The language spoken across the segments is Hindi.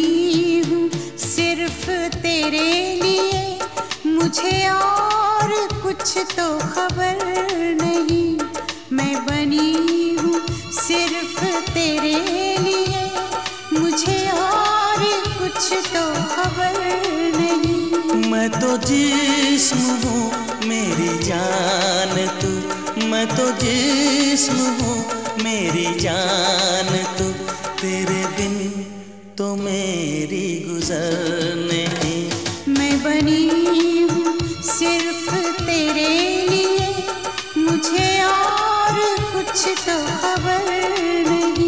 बनी हूँ सिर्फ तेरे लिए, मुझे और कुछ तो खबर नहीं। मैं बनी हूँ सिर्फ तेरे लिए, मुझे और कुछ तो खबर नहीं। मैं तो जिस्म हूँ मेरी जान तू, मैं तो जिस्म हूँ मेरी जान तू, तेरे बिन तो मेरी गुजर नहीं। मैं बनी हूँ सिर्फ तेरे लिए, मुझे और कुछ तो खबर नहीं।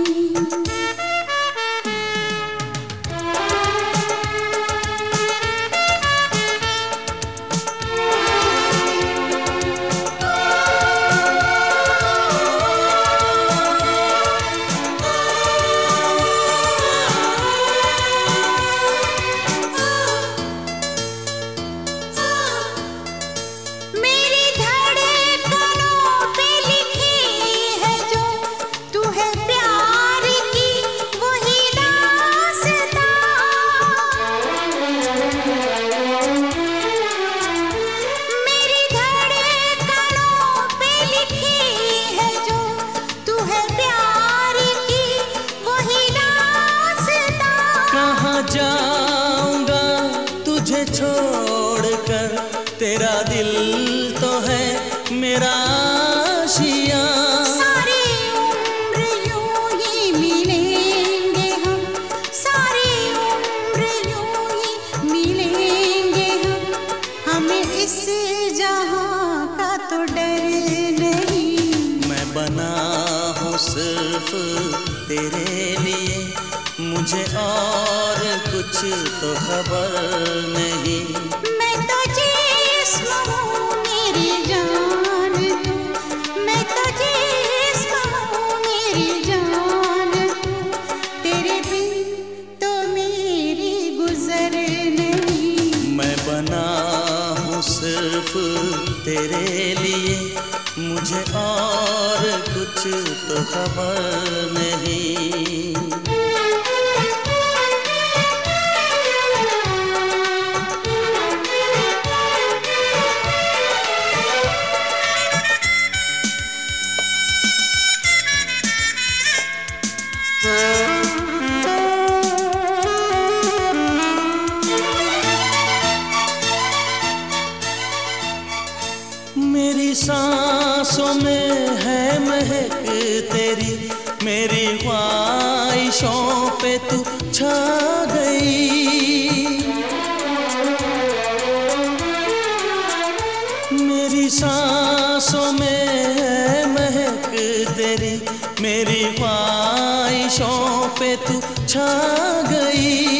जाऊंगा तुझे छोड़कर, तेरा दिल तो है मेरा आशिया। सारी उम्र यूं ही मिलेंगे हम, सारी उम्र यूं ही मिलेंगे हम, हमें इस जहां का तो डर नहीं। मैं बना हूँ सिर्फ तेरे लिए, मुझे और कुछ तो खबर नहीं। मैं तो जिस्म हूँ मेरी जान तू, मैं तो जिस्म हूँ मेरी जान तू, तेरे बिन तो मेरी गुजर नहीं। मैं बना हूँ सिर्फ तेरे लिए, मुझे और कुछ तो खबर नहीं। मेरी सांसों में है महक तेरी, मेरी ख्वाहिशों पे तू छा गई। मेरी सांसों में है महक तेरी, मेरी ख्वाहिशों पे तू छा गई।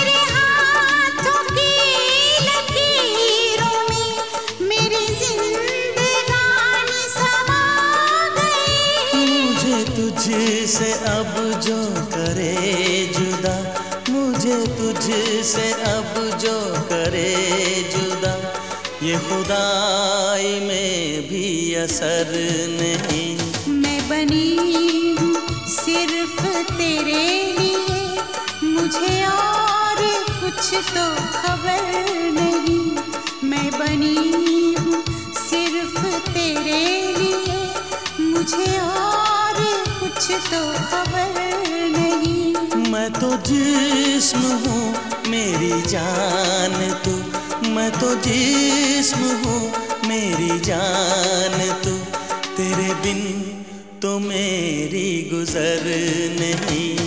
तुझसे अब जो करे जुदा, मुझे तुझसे अब जो करे जुदा, ये खुदाई में भी असर नहीं। मैं बनी हूँ सिर्फ तेरे लिए, मुझे और कुछ तो खबर नहीं। मैं बनी हूँ सिर्फ तेरे लिए, मुझे और कुछ तो खबर नहीं। मैं तो जिस्म हूँ मेरी जान तू, मैं तो जिस्म हूँ मेरी जान तू, तेरे बिन तो मेरी गुजर नहीं।